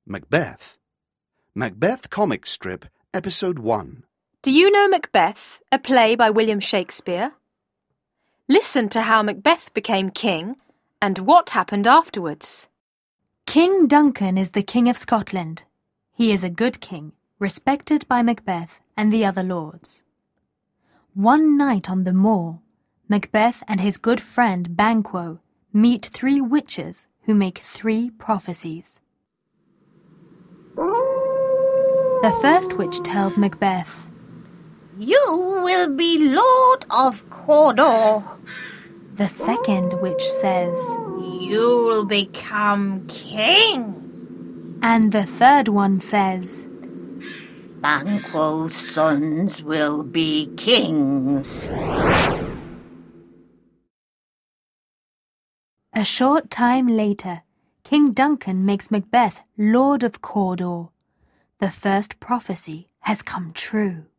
Macbeth. Macbeth comic strip, episode 1. Do you know Macbeth, a play by William Shakespeare? Listen to how Macbeth became king and what happened afterwards. King Duncan is the King of Scotland. He is a good king, respected by Macbeth and the other lords. One night on the moor, Macbeth and his good friend Banquo meet 3 witches who make 3 prophecies. The first witch tells Macbeth, "You will be Lord of Cawdor." The second witch says, "You will become king." and the third one says, "Banquo's sons will be kings." A short time later, King Duncan makes Macbeth Lord of Cawdor. The first prophecy has come true.